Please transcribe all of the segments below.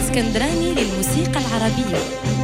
الإسكندراني للموسيقى العربية.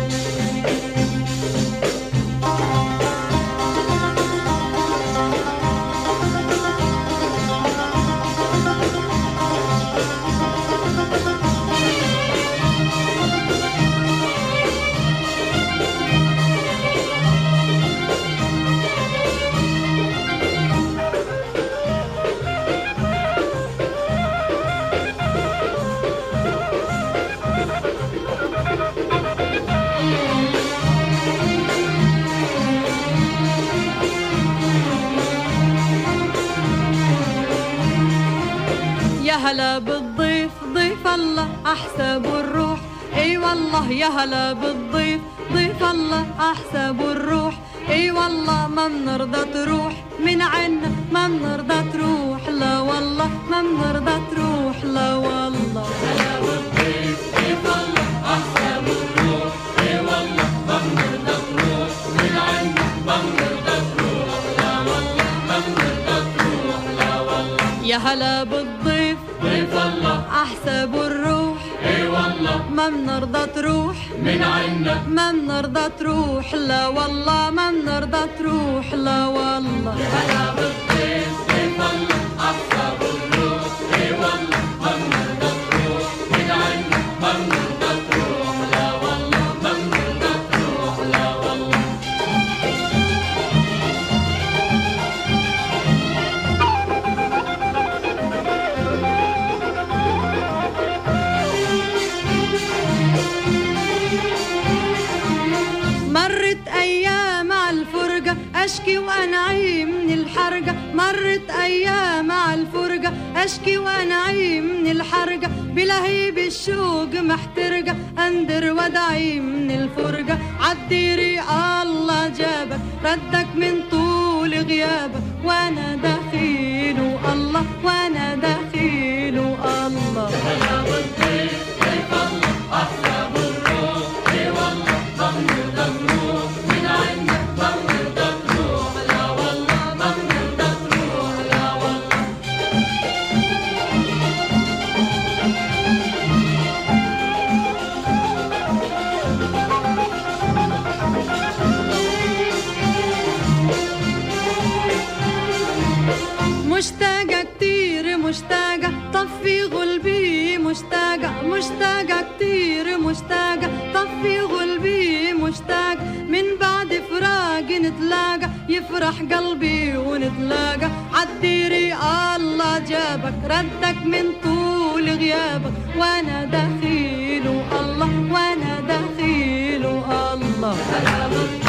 هلا بالضيف ضيف الله أحسب الروح، اي والله يا هلا بالضيف ضيف الله أحسب الروح، اي والله ما بنرضى تروح من عنا، ما بنرضى تروح لا والله، ما بنرضى تروح لا والله. هلا بالضيف ضيف الله أحسب الروح، اي والله ما بنرضى تروح من عنا، ما بنرضى تروح لا والله، ما بنرضى تروح لا والله. يا هلا بالضيف ضيف الله أحسب الروح، اي والله ما بنرضى تروح من عنا، ما بنرضى تروح لا والله، ما بنرضى تروح لا والله. يا هلا بالضيف ضيف الله أحسب الروح، اي والله ما بنرضى تروح من عنا، ما بنرضى تروح لا والله، ما بنرضى تروح لا والله. مرت أيام على الفرقة أشكي وأنعي من الحرقة، مرت أيام على الفرقة أشكي وأنعي من الحرقة، بلهيب الشوق محترقة أندر ودعي من الفرقة، عالديري الله جابك ردك من طول غيابك، وأنا دخيل الله وأنا دخيل الله. هلا بالضيف ضيف الله أحسب الروح، اي والله ما بنرضى تروح من عنا، ما بنرضى تروح لا والله، ما بنرضى تروح لا والله. مشتاقة كتير مشتاقة طفي قلبي، مشتاقة مشتاقة كتير مشتاقة طفي قلبي، مشتاق من بعد فراق نتلاقى يفرح قلبي ونتلاقى، عالديري الله جابك ردك من طول غيابك، وانا دخيل الله وانا دخيل الله. هلا بالضيف